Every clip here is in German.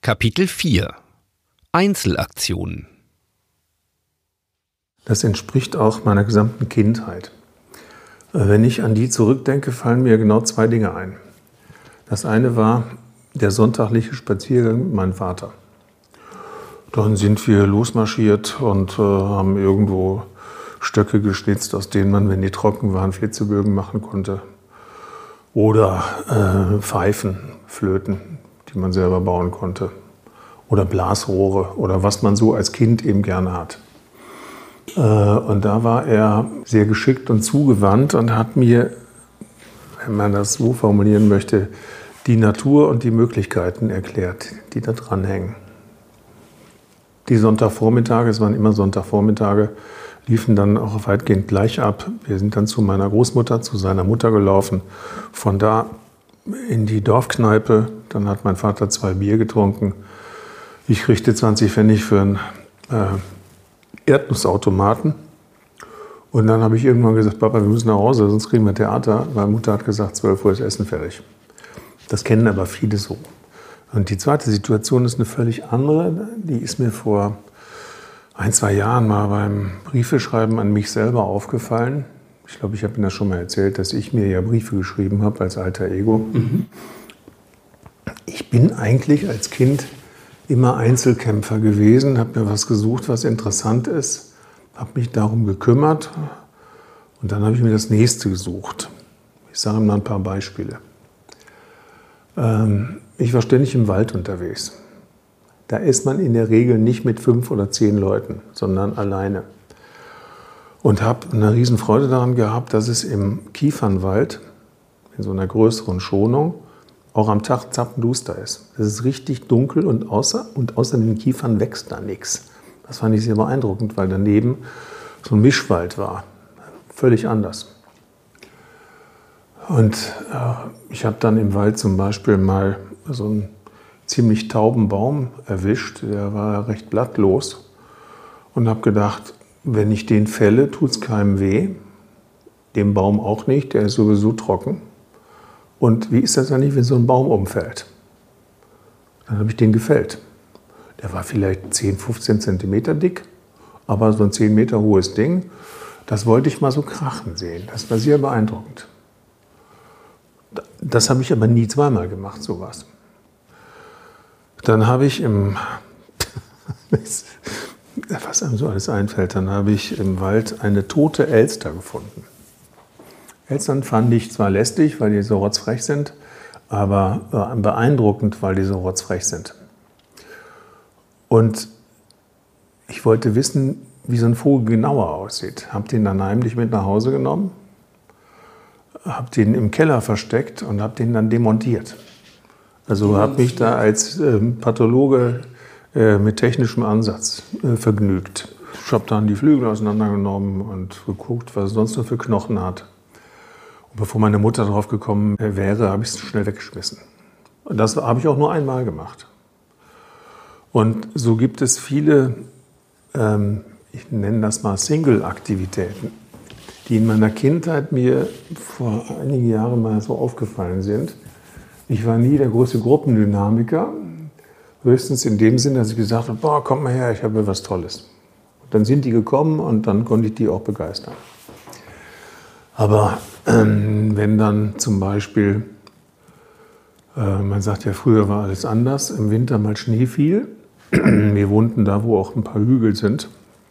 Kapitel 4 Einzelaktionen. Das entspricht auch meiner gesamten Kindheit. Wenn ich an die zurückdenke, fallen mir genau zwei Dinge ein. Das eine war der sonntagliche Spaziergang mit meinem Vater. Dann sind wir losmarschiert und haben irgendwo Stöcke geschnitzt, aus denen man, wenn die trocken waren, Flitzebögen machen konnte. Oder Pfeifen, Flöten, die man selber bauen konnte. Oder Blasrohre oder was man so als Kind eben gerne hat. Und da war er sehr geschickt und zugewandt und hat mir, wenn man das so formulieren möchte, die Natur und die Möglichkeiten erklärt, die da dranhängen. Die Sonntagvormittage, es waren immer Sonntagvormittage, liefen dann auch weitgehend gleich ab. Wir sind dann zu meiner Großmutter, zu seiner Mutter gelaufen. Von da in die Dorfkneipe. Dann hat mein Vater 2 Bier getrunken. Ich kriegte 20 Pfennig für einen Erdnussautomaten. Und dann habe ich irgendwann gesagt, Papa, wir müssen nach Hause, sonst kriegen wir Theater. Meine Mutter hat gesagt, 12 Uhr ist Essen fertig. Das kennen aber viele so. Und die zweite Situation ist eine völlig andere. Die ist mir vor 1-2 Jahren mal beim Briefeschreiben an mich selber aufgefallen. Ich glaube, ich habe Ihnen das schon mal erzählt, dass ich mir ja Briefe geschrieben habe als alter Ego. Ich bin eigentlich als Kind immer Einzelkämpfer gewesen, habe mir was gesucht, was interessant ist, habe mich darum gekümmert und dann habe ich mir das nächste gesucht. Ich sage Ihnen mal ein paar Beispiele. Ich war ständig im Wald unterwegs. Da ist man in der Regel nicht mit 5 oder 10 Leuten, sondern alleine. Und habe eine Riesenfreude daran gehabt, dass es im Kiefernwald, in so einer größeren Schonung, auch am Tag zappenduster ist. Es ist richtig dunkel und außer den Kiefern wächst da nichts. Das fand ich sehr beeindruckend, weil daneben so ein Mischwald war. Völlig anders. Und ich habe dann im Wald zum Beispiel mal so einen ziemlich tauben Baum erwischt. Der war recht blattlos. Und habe gedacht, wenn ich den fälle, tut es keinem weh. Dem Baum auch nicht, der ist sowieso trocken. Und wie ist das eigentlich, wenn so ein Baum umfällt? Dann habe ich den gefällt. Der war vielleicht 10, 15 Zentimeter dick, aber so ein 10 Meter hohes Ding, das wollte ich mal so krachen sehen. Das war sehr beeindruckend. Das habe ich aber nie zweimal gemacht, sowas. Dann habe ich was einem so alles einfällt, dann habe ich im Wald eine tote Elster gefunden. Elstern fand ich zwar lästig, weil die so rotzfrech sind, aber beeindruckend, weil die so rotzfrech sind. Und ich wollte wissen, wie so ein Vogel genauer aussieht. Habe den dann heimlich mit nach Hause genommen, habe den im Keller versteckt und habe den dann demontiert. Also habe mich da als Pathologe mit technischem Ansatz vergnügt. Ich habe dann die Flügel auseinandergenommen und geguckt, was es sonst noch für Knochen hat. Und bevor meine Mutter drauf gekommen wäre, habe ich es schnell weggeschmissen. Und das habe ich auch nur einmal gemacht. Und so gibt es viele, ich nenne das mal Single-Aktivitäten, die in meiner Kindheit mir vor einigen Jahren mal so aufgefallen sind. Ich war nie der große Gruppendynamiker, höchstens in dem Sinne, dass ich gesagt habe, boah, komm mal her, ich habe was Tolles. Und dann sind die gekommen und dann konnte ich die auch begeistern. Aber wenn dann zum Beispiel, man sagt ja, früher war alles anders, im Winter mal Schnee fiel, wir wohnten da, wo auch ein paar Hügel sind,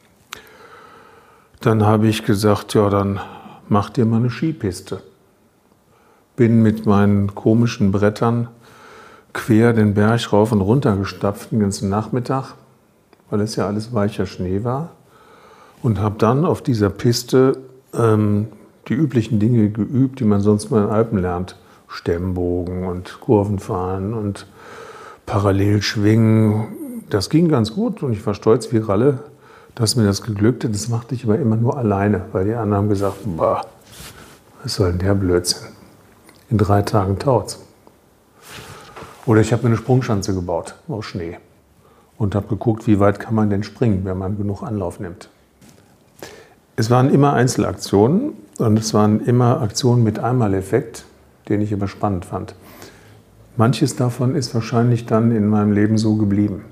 dann habe ich gesagt, ja, dann mach dir mal eine Skipiste. Bin mit meinen komischen Brettern quer den Berg rauf und runter gestapft den ganzen Nachmittag, weil es ja alles weicher Schnee war. Und habe dann auf dieser Piste die üblichen Dinge geübt, die man sonst mal in den Alpen lernt. Stemmbogen und Kurvenfahren und Parallelschwingen. Das ging ganz gut und ich war stolz wie Ralle, dass mir das geglückt ist. Das machte ich aber immer nur alleine, weil die anderen haben gesagt, boah, was soll denn der Blödsinn? In 3 Tagen taut's. Oder ich habe mir eine Sprungschanze gebaut aus Schnee und habe geguckt, wie weit kann man denn springen, wenn man genug Anlauf nimmt. Es waren immer Einzelaktionen und es waren immer Aktionen mit Einmaleffekt, den ich immer spannend fand. Manches davon ist wahrscheinlich dann in meinem Leben so geblieben.